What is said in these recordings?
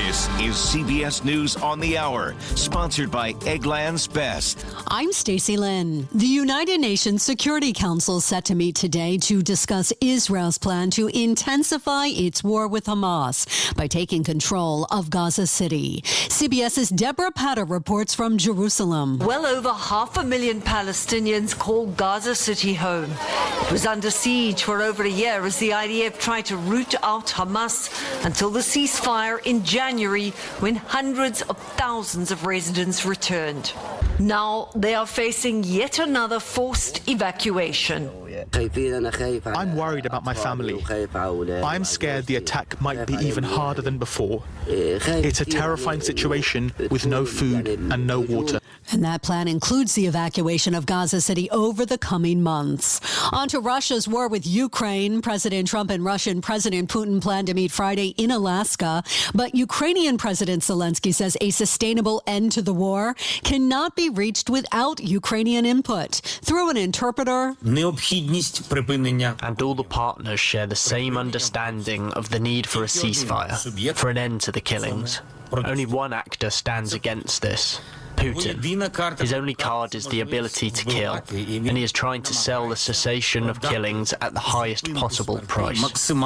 This is CBS News on the Hour, sponsored by Eggland's Best. I'm Stacey Lynn. The United Nations Security Council is set to meet today to discuss Israel's plan to intensify its war with Hamas by taking control of Gaza City. CBS's Deborah Patta reports from Jerusalem. Well over 500,000 Palestinians call Gaza City home. It was under siege for over a year as the IDF tried to root out Hamas until the ceasefire in January, when hundreds of thousands of residents returned. Now they are facing yet another forced evacuation. I'm worried about my family. I'm scared the attack might be even harder than before. It's a terrifying situation with no food and no water. And that plan includes the evacuation of Gaza City over the coming months. On to Russia's war with Ukraine. President Trump and Russian President Putin plan to meet Friday in Alaska. But Ukrainian President Zelensky says a sustainable end to the war cannot be reached without Ukrainian input. Through an interpreter, and all the partners share the same understanding of the need for a ceasefire, for an end to the killings. Only one actor stands against this: Putin. His only card is the ability to kill, and he is trying to sell the cessation of killings at the highest possible price.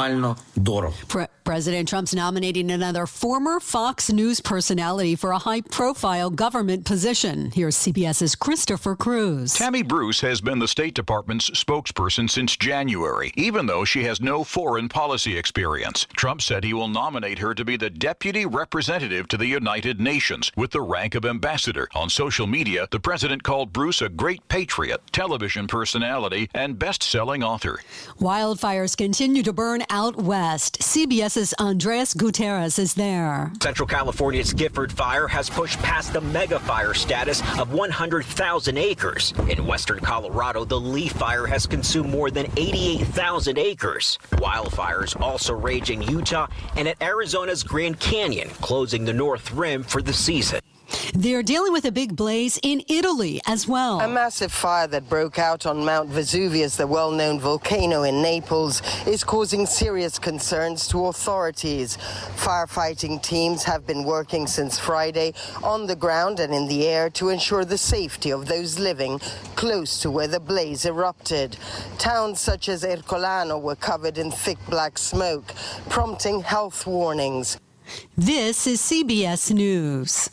President Trump's nominating another former Fox News personality for a high-profile government position. Here's CBS's Christopher Cruz. Tammy Bruce has been the State Department's spokesperson since January, even though she has no foreign policy experience. Trump said he will nominate her to be the deputy representative to the United Nations with the rank of ambassador. On social media, the president called Bruce a great patriot, television personality, and best-selling author. Wildfires continue to burn out west. CBS's Andres Gutierrez is there. Central California's Gifford Fire has pushed past the mega fire status of 100,000 acres. In western Colorado, the Lee Fire has consumed more than 88,000 acres. Wildfires also rage in Utah and at Arizona's Grand Canyon, closing the North Rim for the season. They're dealing with a big blaze in Italy as well. A massive fire that broke out on Mount Vesuvius, the well-known volcano in Naples, is causing serious concerns to authorities. Firefighting teams have been working since Friday on the ground and in the air to ensure the safety of those living close to where the blaze erupted. Towns such as Ercolano were covered in thick black smoke, prompting health warnings. This is CBS News.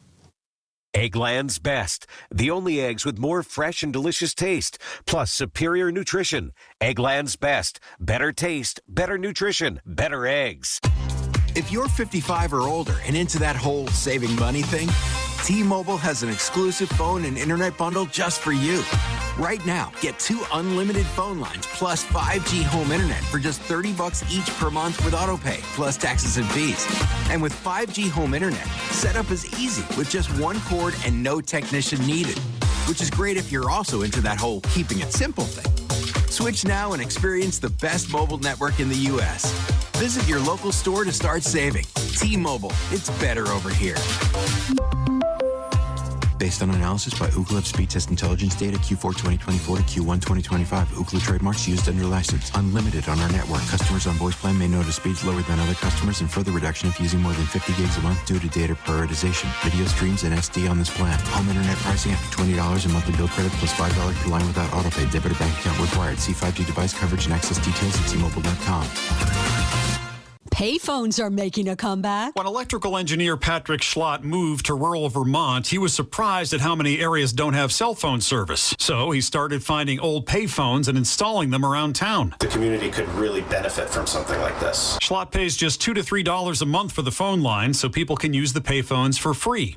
Eggland's Best, the only eggs with more fresh and delicious taste, plus superior nutrition. Eggland's Best, better taste, better nutrition, better eggs. If you're 55 or older and into that whole saving money thing, T-Mobile has an exclusive phone and internet bundle just for you. Right now, get 2 unlimited phone lines plus 5G home internet for just $30 each per month with autopay, plus taxes and fees. And with 5G home internet, setup is easy with just one cord and no technician needed, which is great if you're also into that whole keeping it simple thing. Switch now and experience the best mobile network in the U.S. Visit your local store to start saving. T-Mobile, it's better over here. Based on analysis by Ookla of speed test intelligence data Q4 2024 to Q1 2025. Ookla trademarks used under license. Unlimited on our network. Customers on voice plan may notice speeds lower than other customers and further reduction if using more than 50 gigs a month due to data prioritization. Video streams and SD on this plan. Home internet pricing after $20 a monthly bill credit plus $5 per line without autopay. Debit or bank account required. See 5G device coverage and access details at T-Mobile.com. Payphones are making a comeback. When electrical engineer Patrick Schlott moved to rural Vermont, he was surprised at how many areas don't have cell phone service. So he started finding old payphones and installing them around town. The community could really benefit from something like this. Schlott pays just $2 to $3 a month for the phone line so people can use the payphones for free.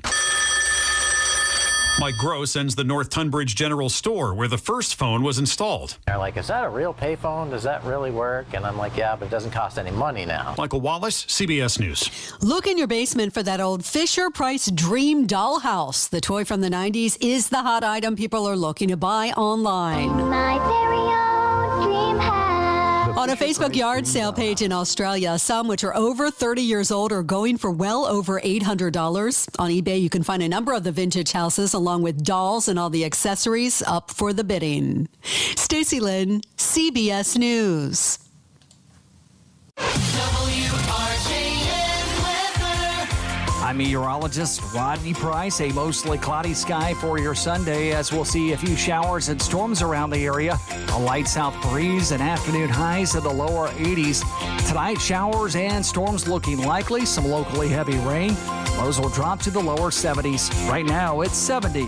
Mike Gross ends the North Tunbridge General Store, where the first phone was installed. They're like, is that a real payphone? Does that really work? And I'm like, yeah, but it doesn't cost any money now. Michael Wallace, CBS News. Look in your basement for that old Fisher-Price Dream Dollhouse. The toy from the 90s is the hot item people are looking to buy online. My very own dream house. On a Facebook yard sale page in Australia, some which are over 30 years old are going for well over $800. On eBay, you can find a number of the vintage houses along with dolls and all the accessories up for the bidding. Stacey Lynn, CBS News. WRJN weather. I'm meteorologist Rodney Price. A mostly cloudy sky for your Sunday, as we'll see a few showers and storms around the area. A light south breeze and afternoon highs in the lower 80s. Tonight, showers and storms looking likely. Some locally heavy rain. Lows will drop to the lower 70s. Right now, it's 70.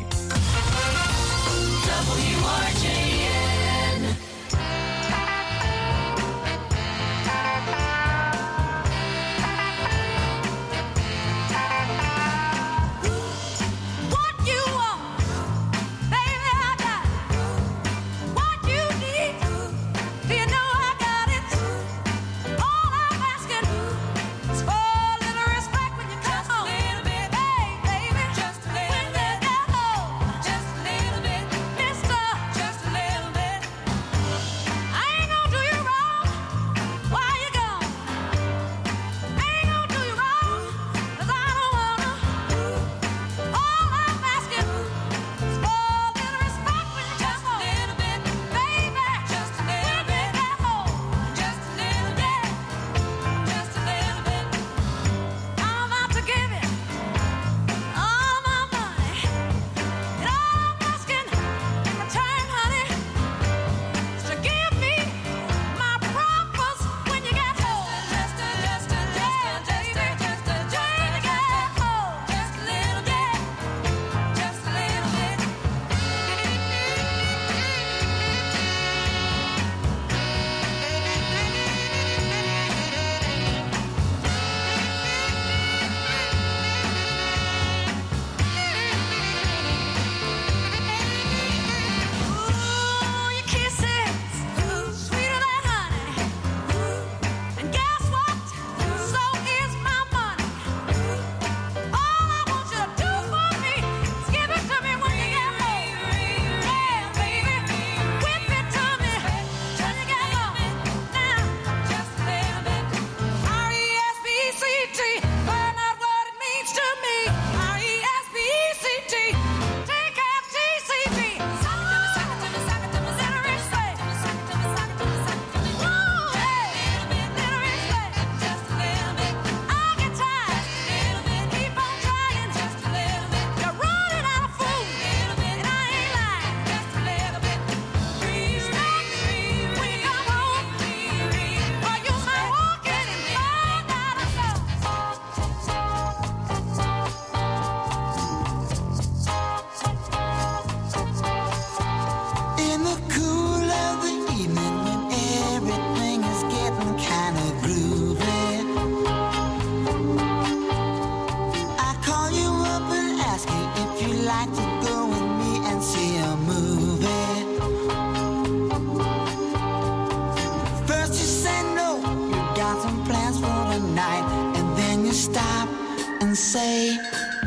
Say,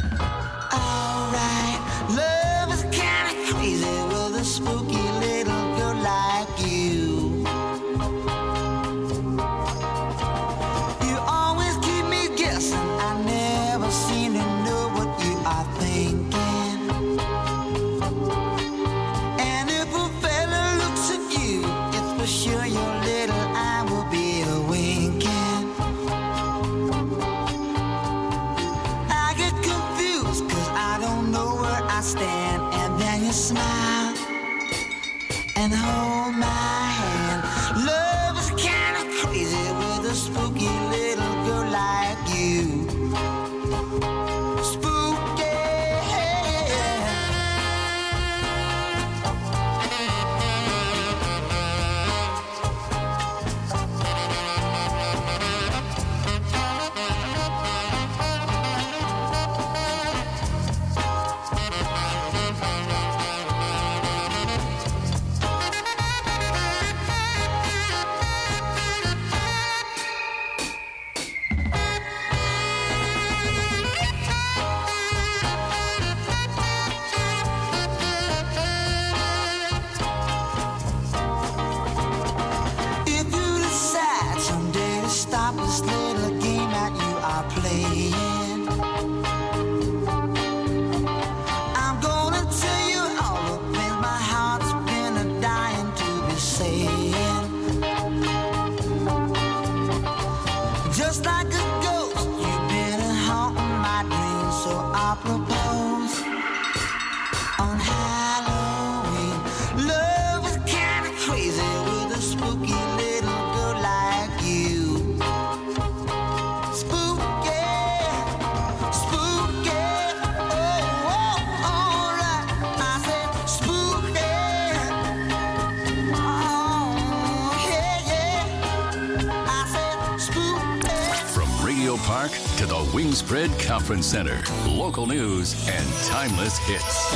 alright, love is kinda crazy with a spooky little girl like you. You always keep me guessing, I never seem to know what you are thinking. And if a fella looks at you, it's for sure your little eye will be a winking. I stand and then you smile and hold my hand. Love is kinda crazy with a spooky little girl like you. Spooky. Wingspread Conference Center. Local news and timeless hits.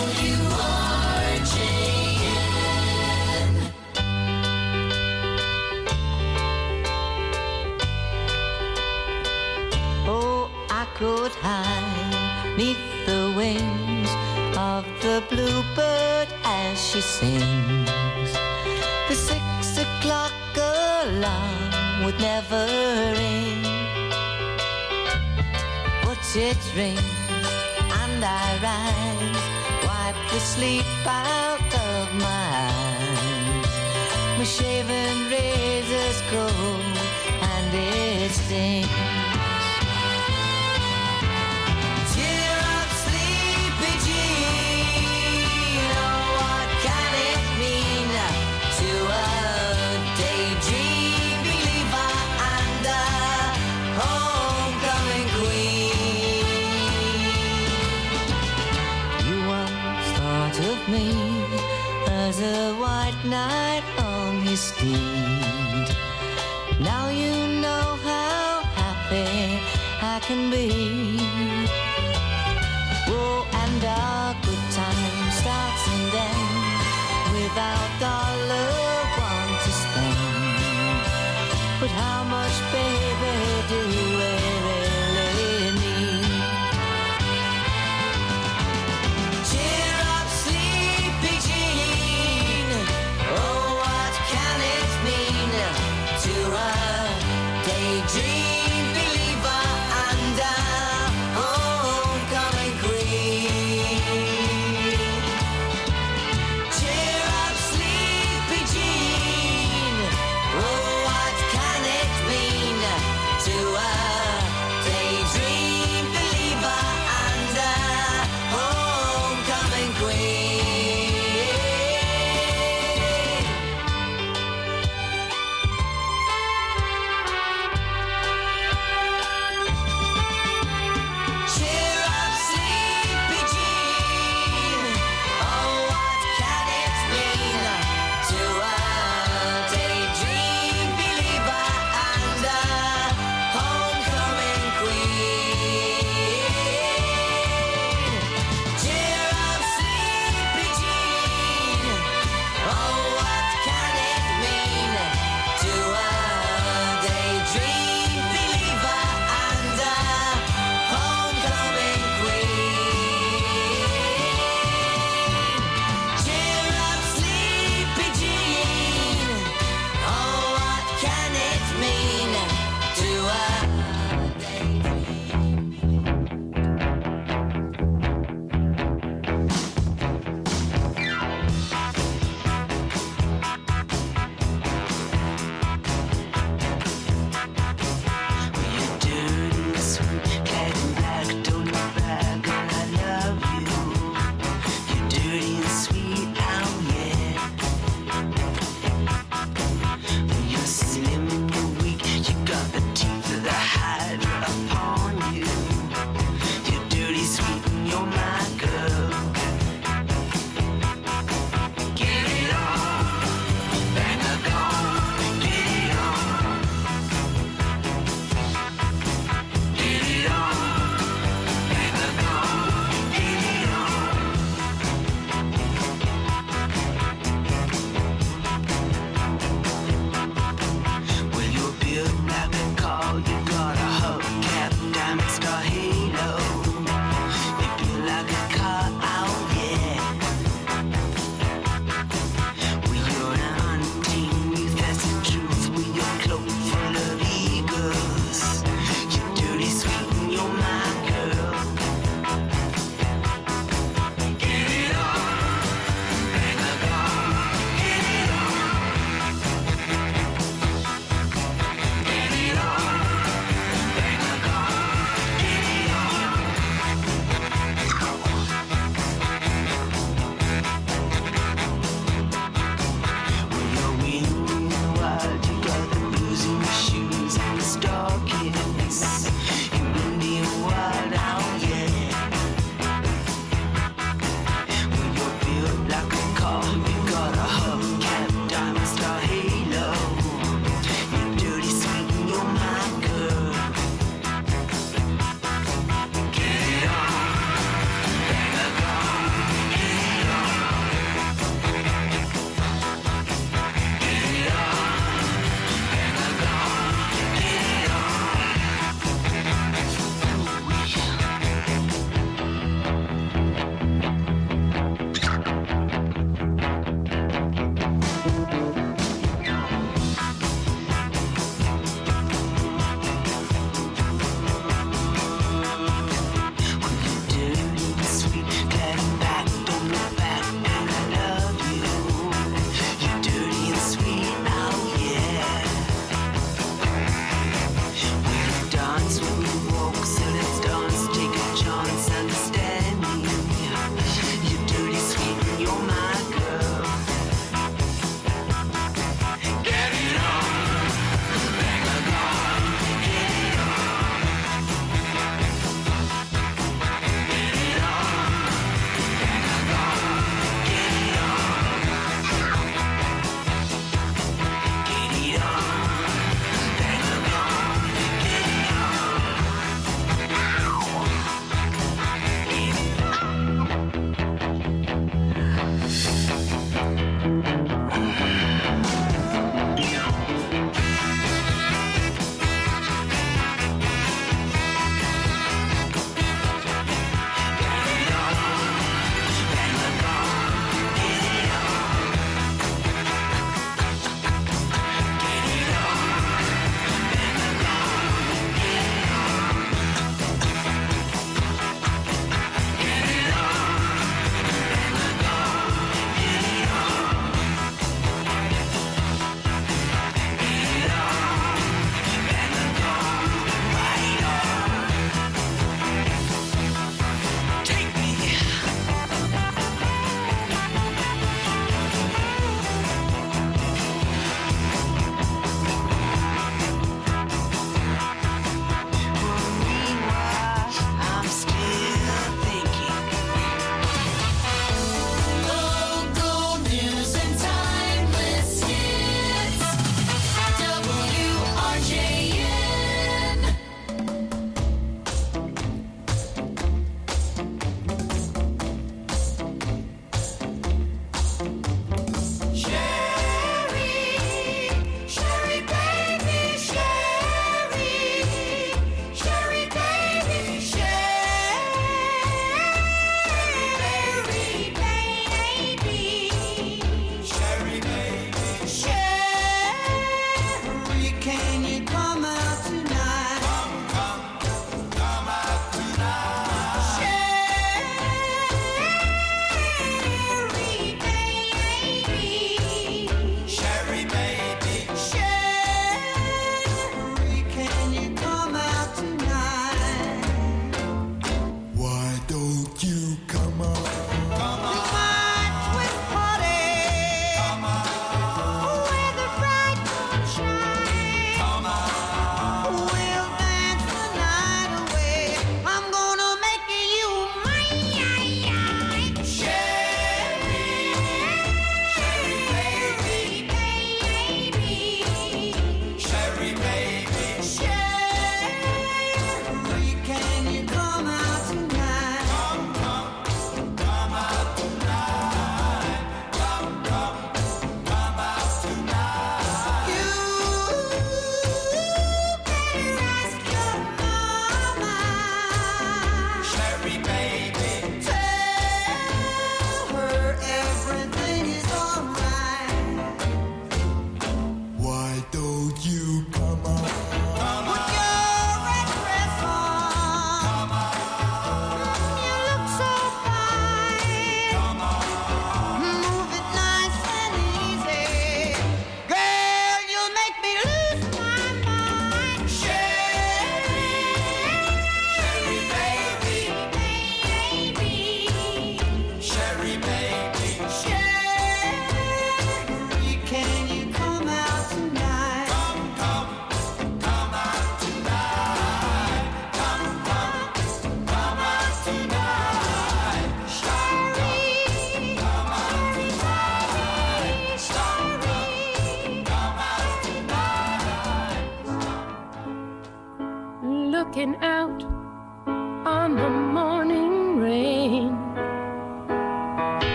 Oh, I could hide neath the wings of the bluebird as she sings. The 6 o'clock alarm would never ring, but it rings and I rise, wipe the sleep out of my eyes. My shaven razor's cold and it stings. Cheer up, sleepy Jean. Oh, what can it mean to a daydream believer and a homecoming queen? You once thought of me as a white knight on his steed. Now you know how happy I can be. Oh, and our good time starts and ends without $1 to spend. But how much, baby, do we really need? Cheer up, sleepy Jean. Oh, what can it mean to a daydream believer and a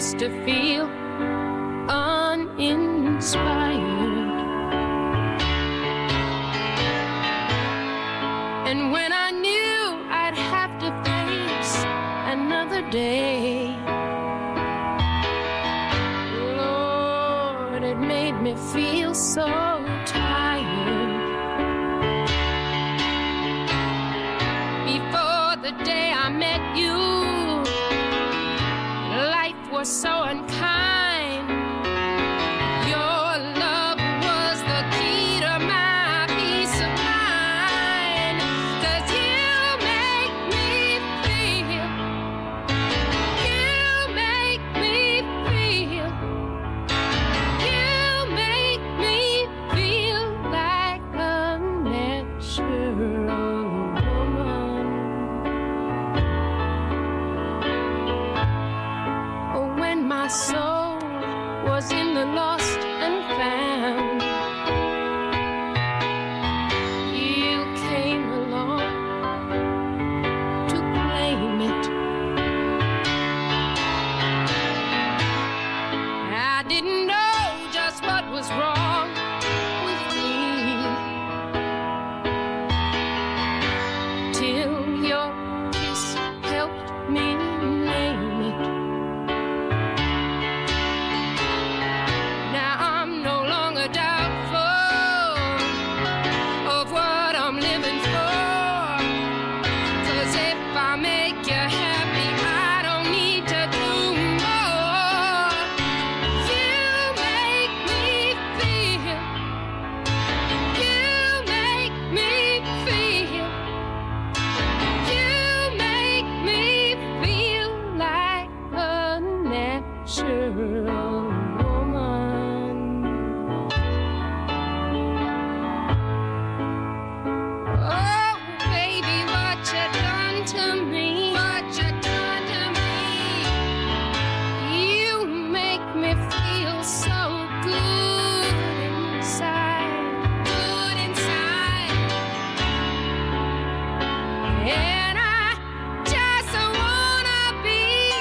used to feel uninspired. And when I knew I'd have to face another day, Lord, it made me feel so tired. Before the day I met you, life was so unkind. Your love was the key to my peace of mind. 'Cause you make me feel, you make me feel, you make me feel like a natural woman. When my soul was in the lost and found, you came along to claim it. I didn't know just what was wrong with me till your kiss helped me name it. Now I'm no longer doubtful of what I'm living for. 'Cause if I make you happy, I don't need to do more. You make me feel, you make me feel, you make me feel like a natural woman. Oh, baby, what you done to me? What you done to me? You make me feel so good inside, good inside. And I just wanna be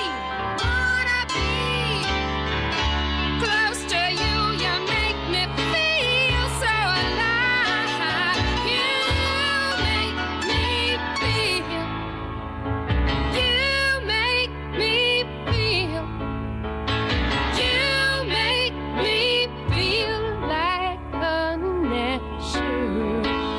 close to you. You make me feel so alive. You make me feel, you make me feel, you make me feel like a natural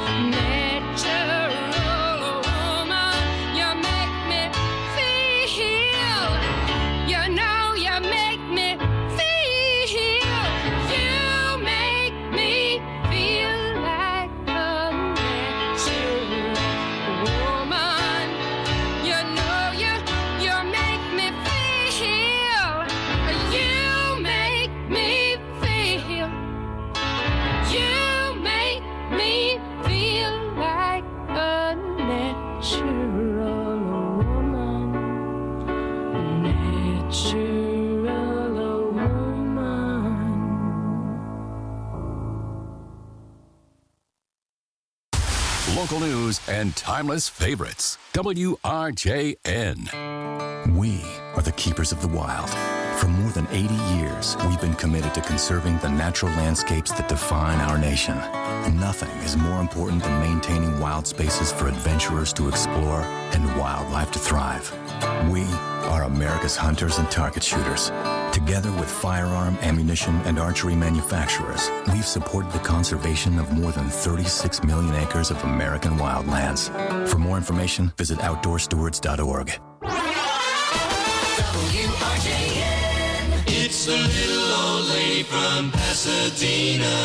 woman. You make me feel, you know you make me feel, you make me feel like a natural woman. You know you make me feel, you make me feel, you make me feel like a natural woman, natural woman. Local news and timeless favorites. WRJN. We are the keepers of the wild. For more than 80 years, we've been committed to conserving the natural landscapes that define our nation. Nothing is more important than maintaining wild spaces for adventurers to explore and wildlife to thrive. We are America's hunters and target shooters. Together with firearm, ammunition, and archery manufacturers, we've supported the conservation of more than 36 million acres of American wildlands. For more information, visit outdoorstewards.org. WRJN. It's the little old lady from Pasadena.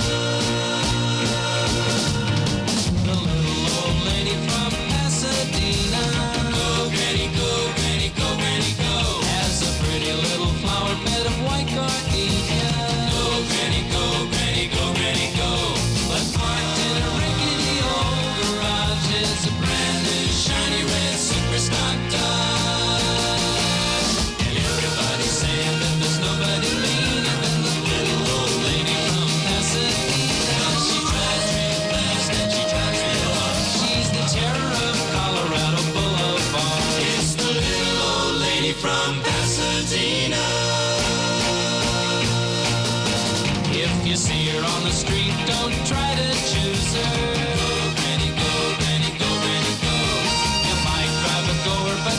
The little old lady from Pasadena. Go, Granny, go, Granny, go, Granny, go. Has a pretty little flower bed of white gardenia. Go, Granny, go, Granny, go, Granny, go. But parked in a rickety old garage is a brand new shiny red super stock Dodge. And everybody's saying that there's nobody meaner than the little old lady from Pasadena.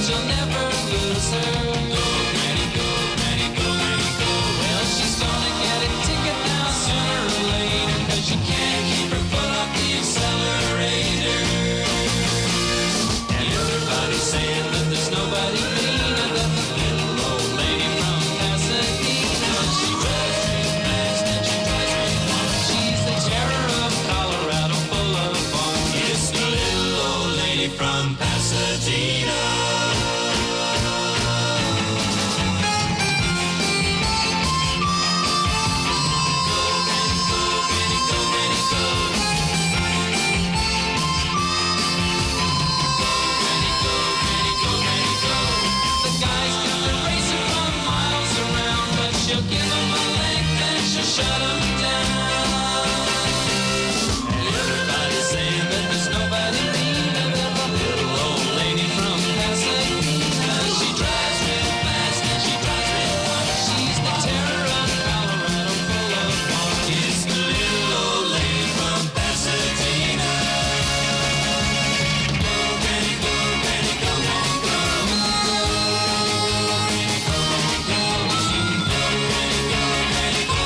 she'll never lose her. Go, Granny, go, Granny, go, Granny, go. Well, she's gonna get a ticket now sooner or later, 'cause she can't keep her foot off the accelerator. And everybody's saying that there's nobody cleaner than the little old lady from Pasadena. She drives real fast and she drives real far. She's the terror of Colorado Boulevard. It's the little old lady from Pasadena. Shut 'em down. And everybody's saying that there's nobody meaner than the little old lady from Pasadena. She drives real fast and she drives real far. She's the terror of Colorado Boulevard. It's the little old lady from Pasadena. Go, Granny, go, Granny, go, Granny, go. Go, Granny, go, Granny, go. Go, Granny, go, Granny, go.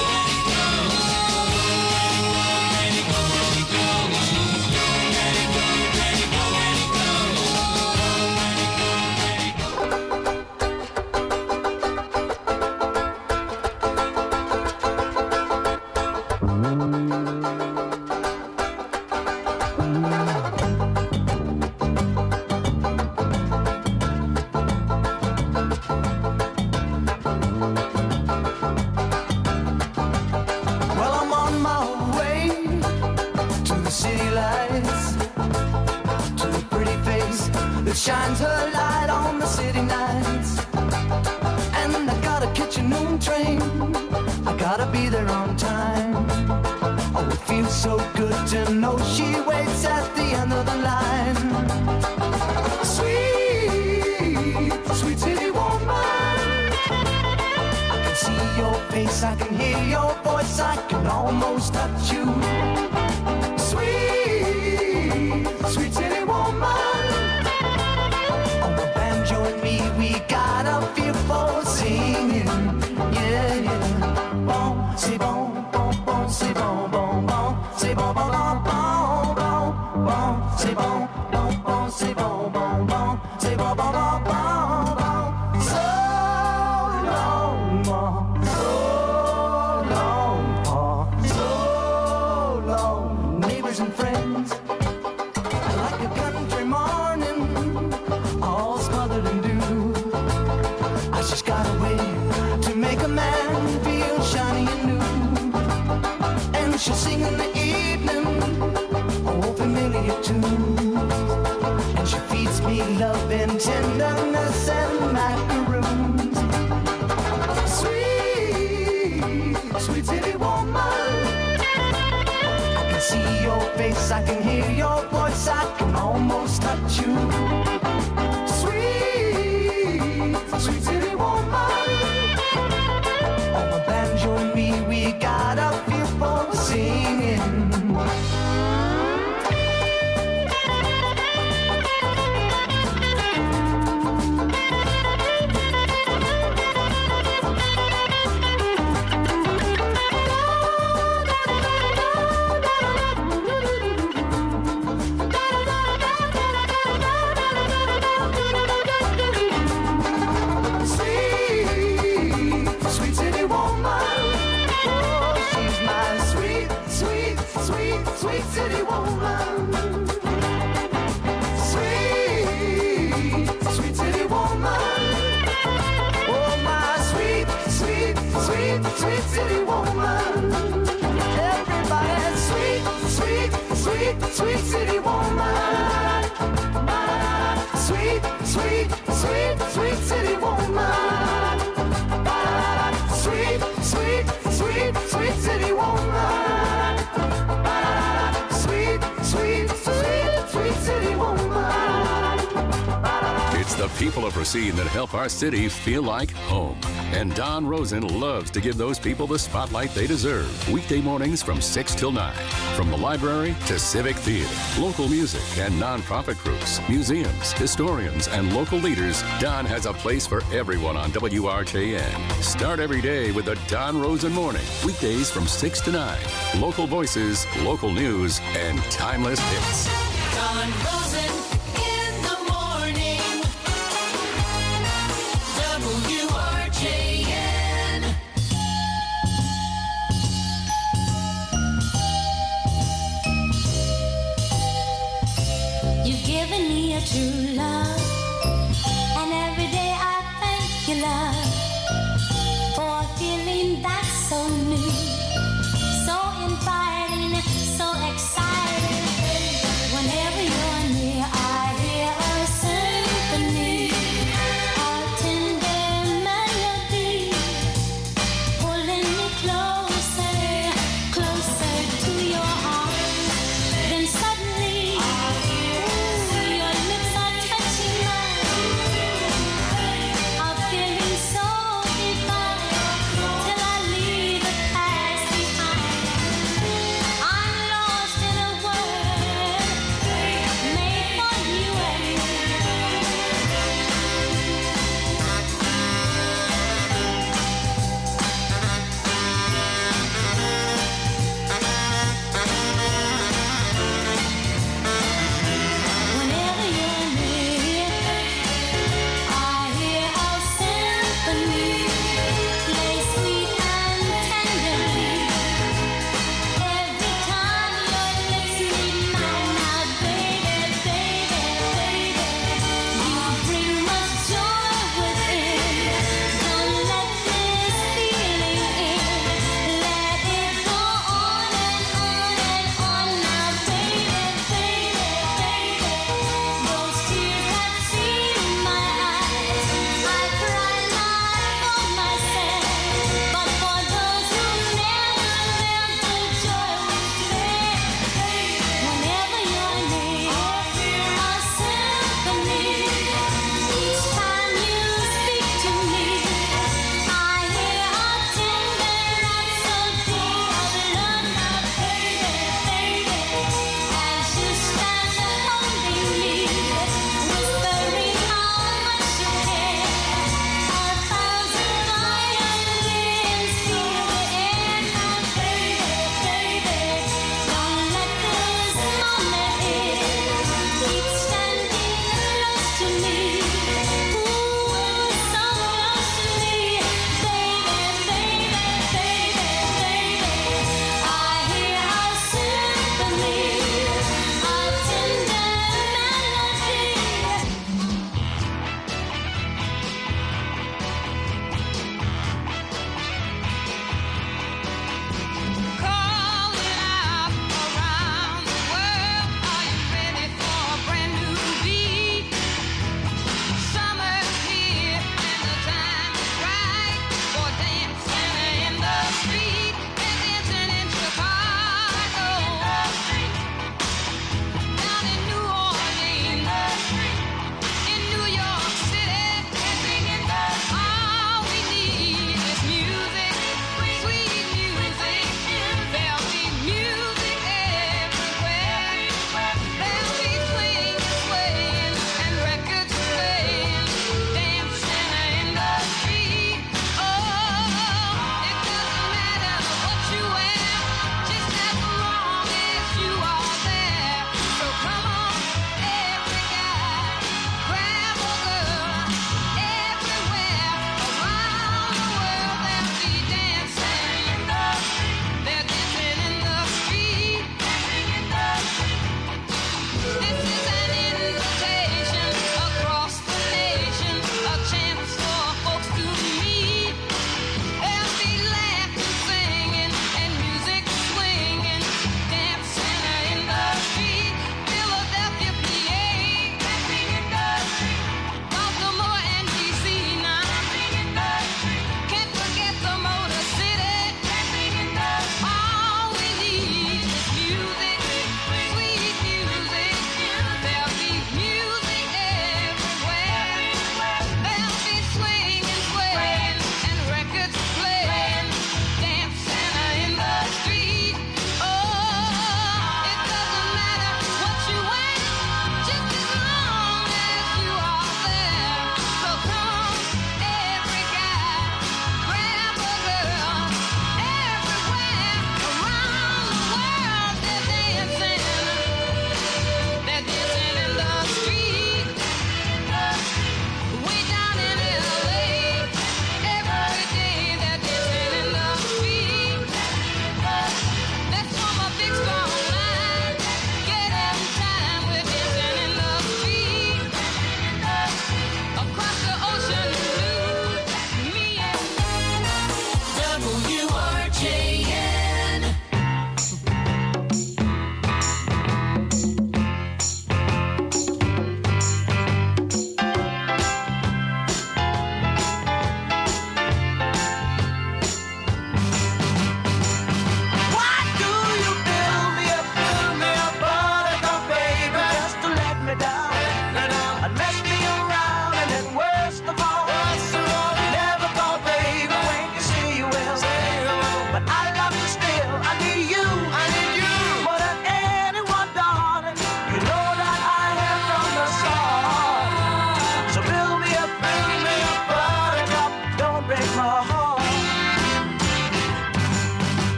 Well, I'm on my way to the city lights, to the pretty face that shines her light on the city nights. And I gotta catch a noon train, I gotta be there on time. Oh, it feels so good to know she waits at the end of the line. Sweet, sweet city woman, I can see your face, I can hear your voice, I can almost touch you. Sweet, sweet city woman, on the banjo and me, we got a feel for singing. Yeah, yeah. Bon, c'est bon, bon, bon, c'est bon, bon, bon, c'est bon, bon, bon, bon, bon, bon, c'est bon, bon, bon, c'est bon, bon, bon, c'est bon, bon, bon, bon, bon. So long, so long, so long, neighbors and friends, like a country morning, all smothered in dew. I just got a way to make a man feel shiny and new. And she'll sing in the evening, oh, familiar tunes. And she feeds me love and tenderness and macaroons. Sweet, sweet city woman, I can see your face, I can hear your voice, I can almost touch you. Sweet, sweet city woman, on the banjo and me, we got a feel for singing. the people of Racine that help our city feel like home. And Don Rosen loves to give those people the spotlight they deserve. Weekday mornings from 6 till 9. From the library to civic theater, local music and nonprofit groups, museums, historians, and local leaders, Don has a place for everyone on WRJN. Start every day with the Don Rosen Morning. Weekdays from 6 to 9. Local voices, local news, and timeless hits. Don Rosen in the morning. WRJN. You've given me a true love, and every day I thank you, love, for a feeling that's so new, so inviting, so exciting. Whenever you're near, I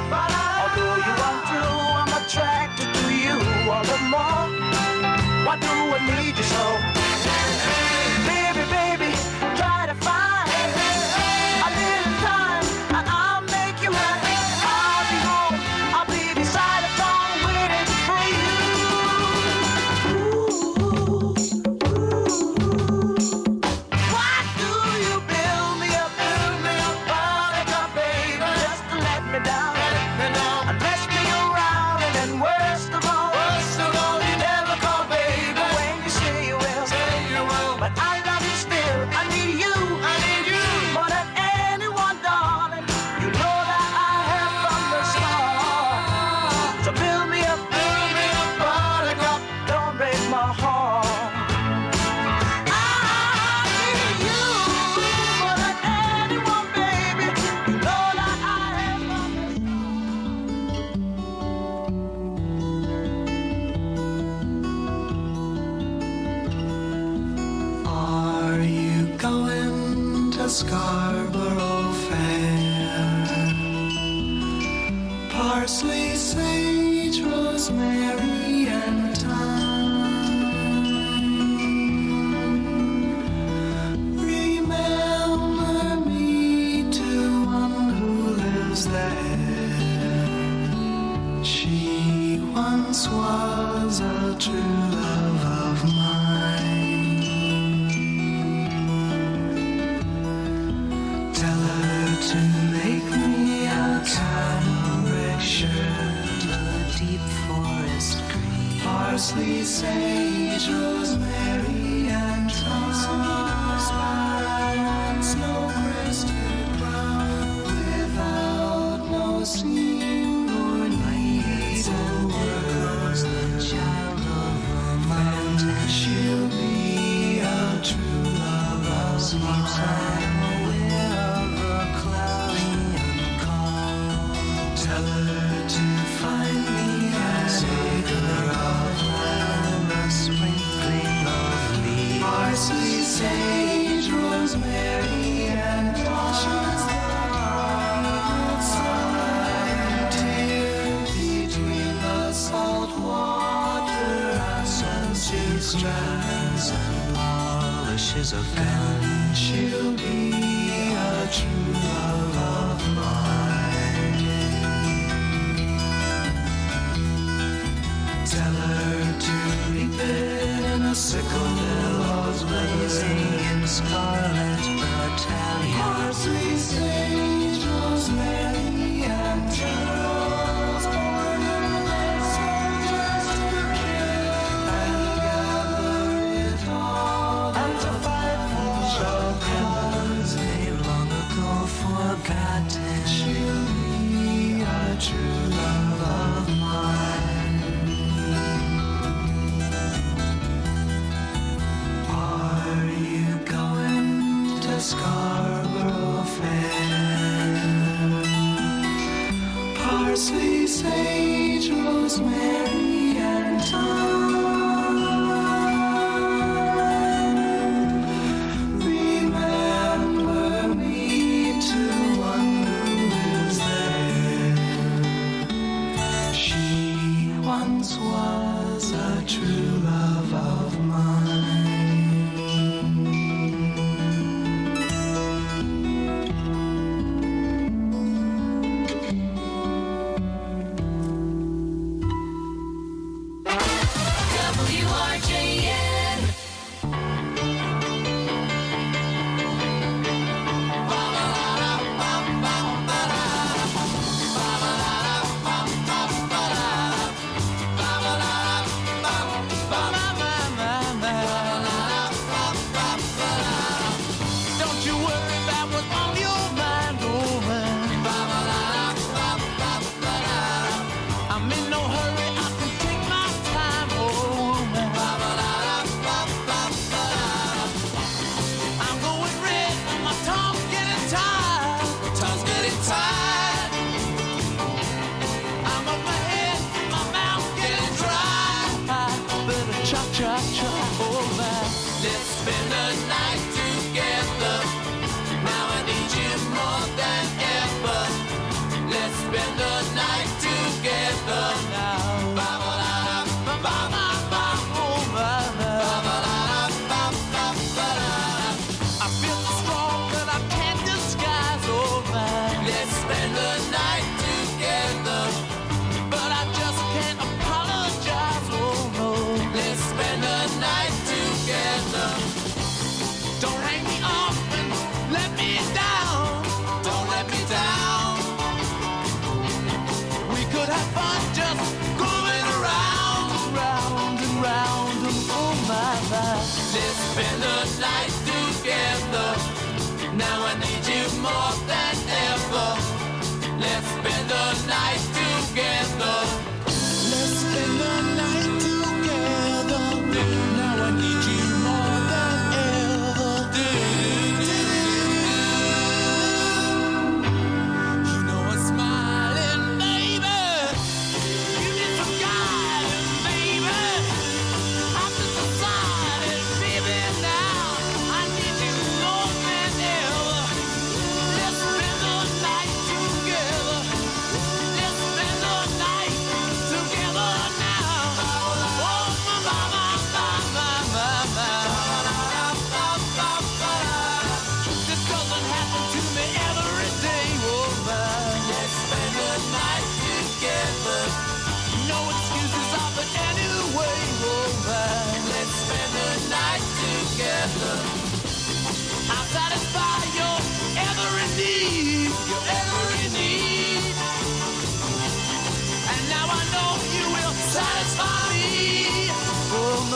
Although you are true, I'm attracted to you all the more. Why do I need you so? Baby, baby, try to find a little time and I'll make you happy. I'll be home, I'll be beside the phone waiting for you. Why do you build me up, buttercup, baby, just to let me down, and mess me around, and then worst of all, you never call, baby, when you say you will. But I love you still, I need you, more than anyone, darling. You know that I have from the start. So build me up, buttercup, don't break my heart. I need you more than anyone, baby. You know that I have from the Are you going to Scarborough Fair? Parsley, sage, rosemary, and thyme. Remember me to one who lives there. She once was a true love of mine. Tell her to make me a cambric shirt, a deep forest green, parsley, sage, rosemary, and thyme, snow-crested brown, without no seam or needs and words, the child of a mountain. She'll be a true love of mine. Tell her to find me an acre of land, a sprinkling of leaves, parsley, sage, rosemary, and thyme. Between the salt water and sea strands and polishes of gun, she'll be a true love of mine. Tell her to reap it in a sickle, billows blazing in scarlet battalion. Parsley, sage, rosemary, and Charles born in the soldiers to kill and gather it all and to fight for the cause they've long ago forgotten. She'll be a true love of mine. Are you going to Scarborough Fair? Parsley, sage, rosemary, and thyme. Remember me to one who lives there. She once was a true love of mine.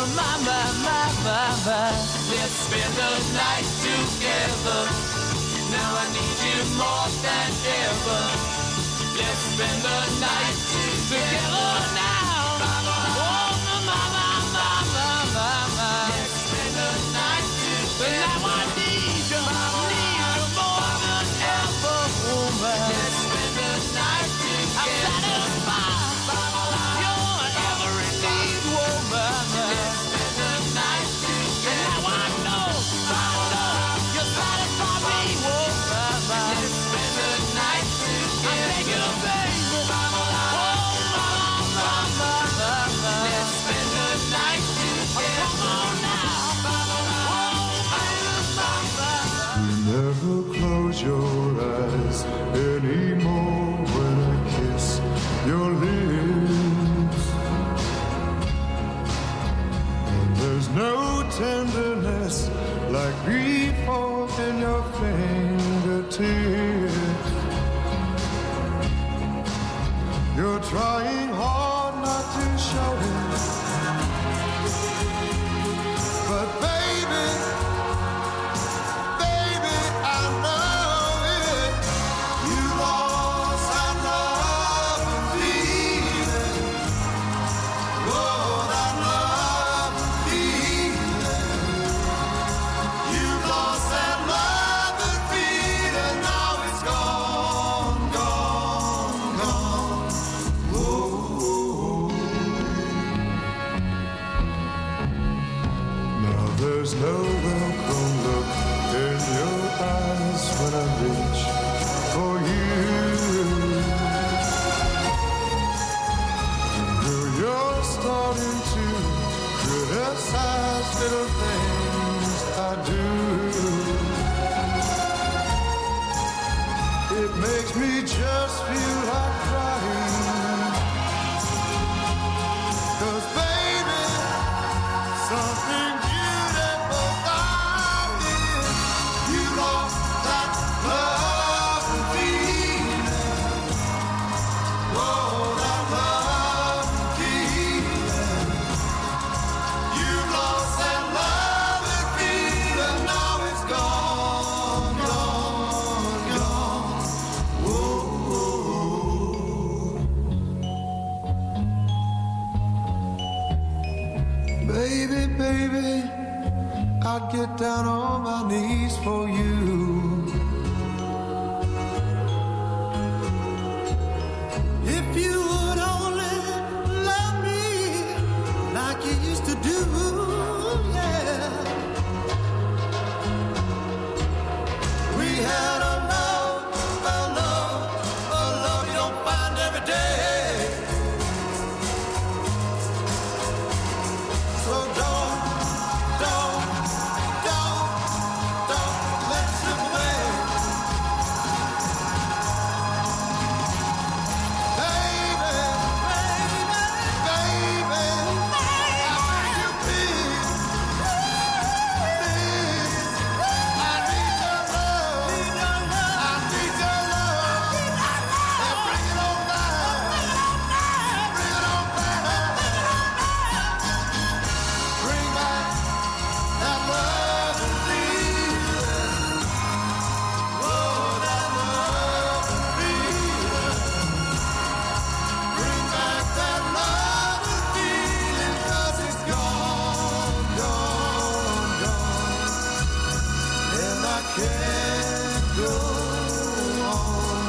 Let's spend the night together. Now I need you more than ever. Let's spend the night together now. Oh, mama. Let's spend the night together. Now I need you more than ever, woman. Let's spend the night together. I'm satisfied. You're every need, woman. Let's spend the night together. And now I know you satisfy me, woman. Let's spend the night together. I beg you, baby. Let's spend the night together. Come on now. You never close your eyes anymore when I kiss your lips. And there's no tenderness like before in your fingertips. You're trying hard not to show it, but baby, I know it. You lost that love and feeling. Oh, that love and feeling. You lost that love and feeling. Now it's gone. Oh. Now there's no welcome look in your eyes when I reach for you. You're starting to criticize little things I do. It makes me just feel like crying. 'Cause baby, something beautiful about it. You lost that love and feeling. Oh, that love and feeling. You lost that love and feeling. Now it's gone. Whoa. Baby, I'd get down on my knees for you. If you would only love me like you used to do, yeah. We had a love you don't find every day. So don't let it slip away. Baby, how can you be? I need your love. I need your love. And bring it on back. Bring it on back. Bring back that love and feeling. Oh, that love and feeling. Bring back that love and feeling, 'cause it's gone. And I can't go on.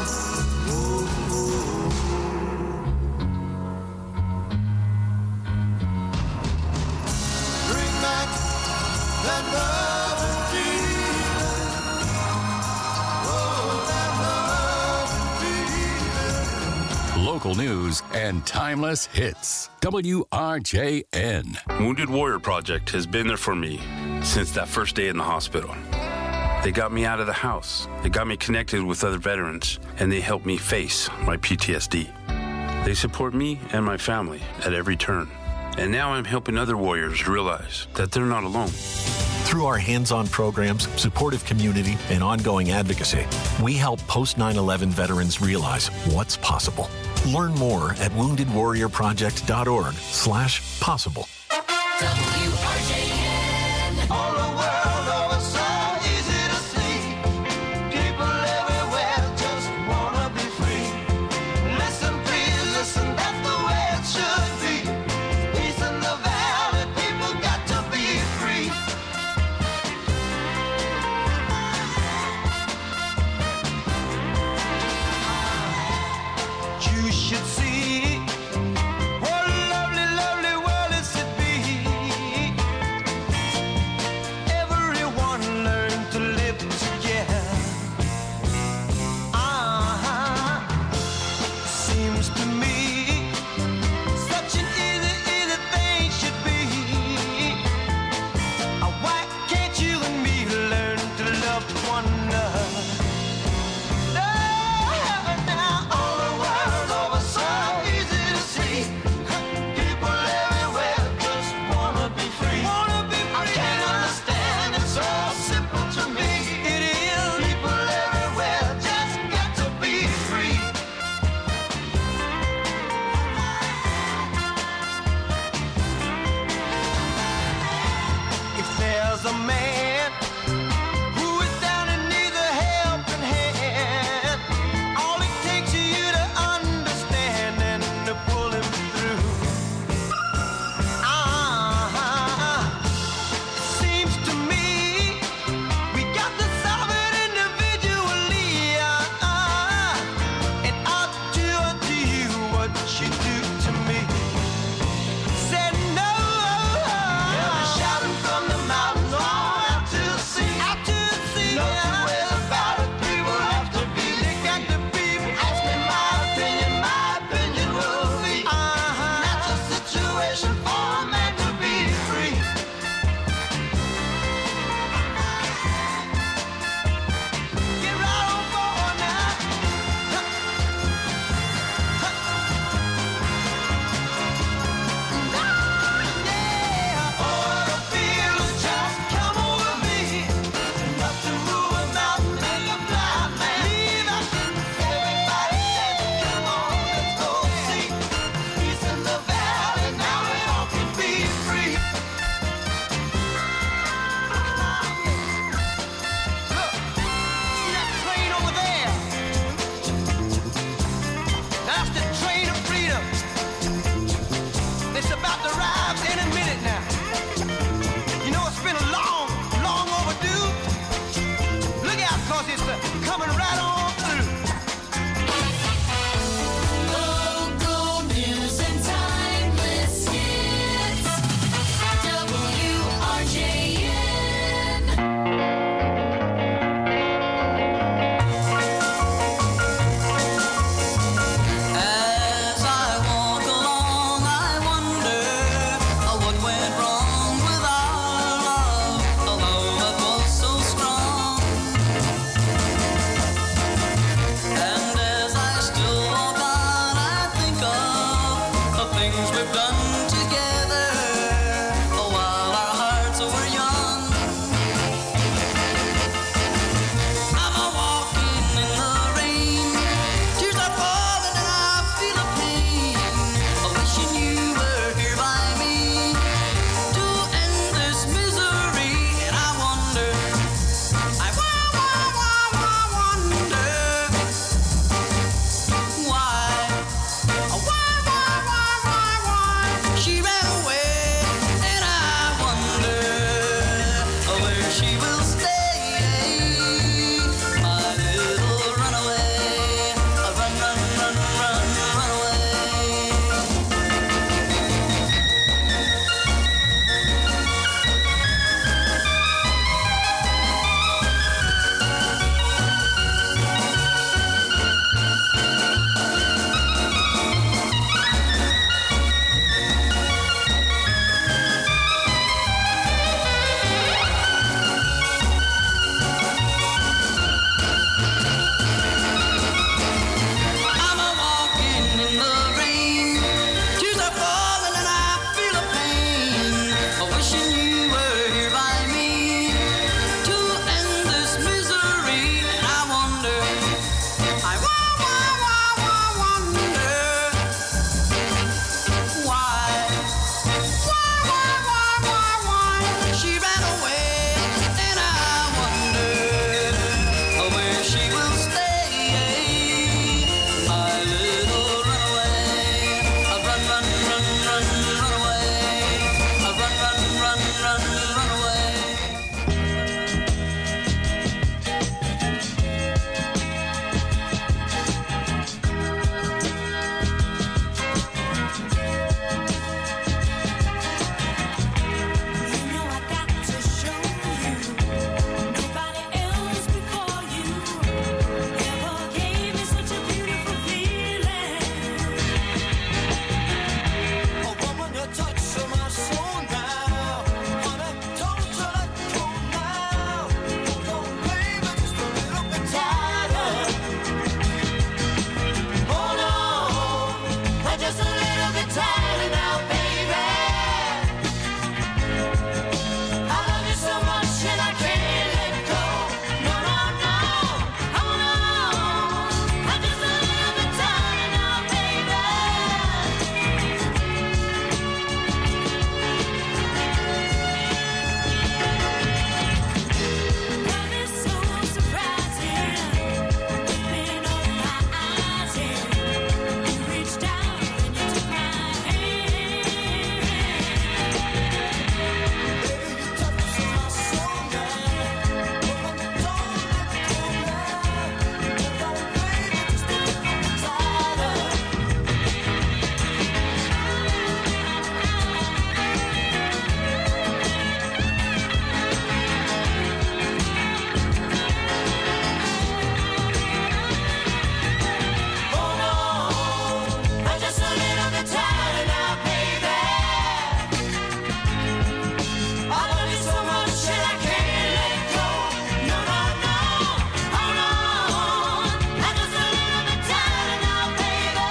Bring back that love and feeling. Oh, that love and feeling. Local news and timeless hits. WRJN. Wounded Warrior Project has been there for me since that first day in the hospital. They got me out of the house. They got me connected with other veterans, and they helped me face my PTSD. They support me and my family at every turn. And now I'm helping other warriors realize that they're not alone. Through our hands-on programs, supportive community, and ongoing advocacy, we help post 9/11 veterans realize what's possible. Learn more at woundedwarriorproject.org/possible. WRJN. All the world over, so easy to see. People everywhere just wanna be free. Listen, please, listen, that's the way it should be. Peace in the valley, people got to be free. You should see what a lovely, lovely world is to be. Everyone learn to live together. Seems to me such an easy, easy thing should be. Why can't you and me learn to love one another? Now all the world over, so easy to see. People everywhere just wanna be free. I can't understand, it's so simple to me. It is. People everywhere just got to be free. If there's a man who is down and needs a helping hand, all it takes is you to understand and to pull him through. Seems to me we got to solve it individually. And I'll do unto you what you do to me. Said no. They're shouting from the mountains all out to the sea. No two ways about it, people have to be. They got to be. Ask me my opinion will be. That's a situation for a man to be free. Get right on board now. Oh, the feelings just come over me. Enough to move a mountain, make a blind man. Everybody said, come on, let's go see. Peace in the valley, now we all can be free. Look, see that train over there? That's the train of freedom. It's about to arrive any minute now. You know, it's been long, long overdue. Look out, cause it's coming right on through. Local news and timeless hits. WRJN. As I walk along, I wonder what went wrong with our love, a love that was so strong. And as I still walk on, I think of the things we've done together while our hearts were young. I'm walking in the rain, tears are falling and I feel a pain. Wishing you were here by me to end this misery. And I wonder, I wonder why tired now, baby. I love you so much and I can't let go. No, no, no. Oh, no. I'm just a little bit tired now, baby. Love is so surprising. Been on my eyes, yeah. You reached down and you took my hand. Baby, you touched my soul now. Don't let go now. Don't baby, just a little bit tighter. Oh no, I'm just a little bit tired now, baby. I love you so much and I can't let go. No, no, no. Oh no, I'm just a little bit tired now, baby.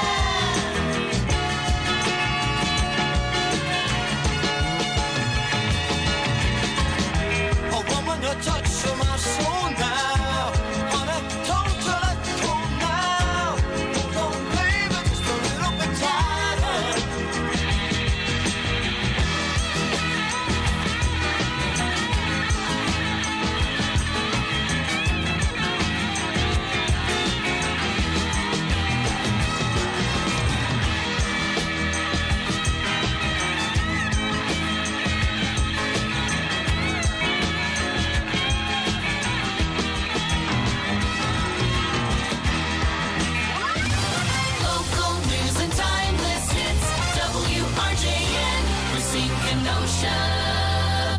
Oh woman, you touch my soul now. Wanna don't you let go now. Don't baby, just a little bit tighter. Local news and timeless hits. WRJN, Racine Kenosha.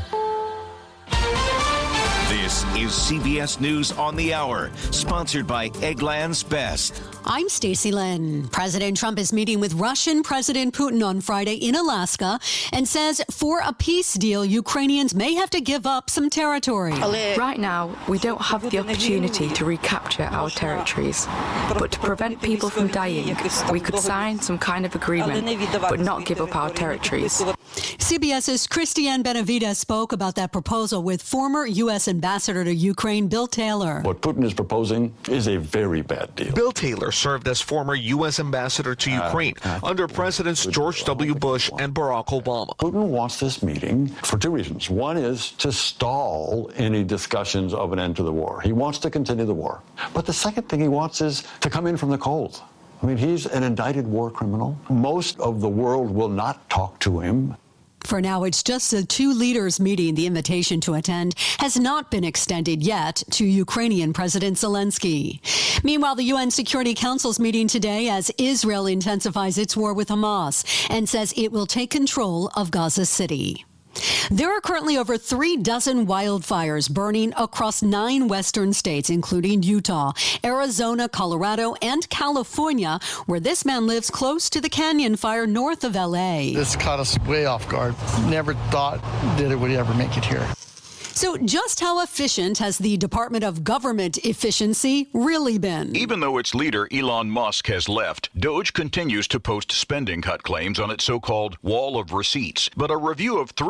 This is CBS News on the Hour, sponsored by Eggland's Best. I'm Stacey Lynn. President Trump is meeting with Russian President Putin on Friday in Alaska and says for a peace deal, Ukrainians may have to give up some territory. Right now, we don't have the opportunity to recapture our territories. But to prevent people from dying, we could sign some kind of agreement, but not give up our territories. CBS's Christiane Benavides spoke about that proposal with former U.S. Ambassador to Ukraine, Bill Taylor. What Putin is proposing is a very bad deal. Bill Taylor served as former U.S. ambassador to Ukraine under Presidents George W. Bush and Barack Obama. Putin wants this meeting for two reasons. One is to stall any discussions of an end to the war. He wants to continue the war. But the second thing he wants is to come in from the cold. I mean, he's an indicted war criminal. Most of the world will not talk to him. For now, it's just the two leaders meeting. The invitation to attend has not been extended yet to Ukrainian President Zelensky. Meanwhile, the UN Security Council's meeting today as Israel intensifies its war with Hamas and says it will take control of Gaza City. There are currently over 36 wildfires burning across 9 western states, including Utah, Arizona, Colorado, and California, where this man lives close to the Canyon Fire north of L.A. This caught us way off guard. Never thought that it would ever make it here. So just how efficient has the Department of Government Efficiency really been? Even though its leader, Elon Musk, has left, DOGE continues to post spending cut claims on its so-called wall of receipts. But a review of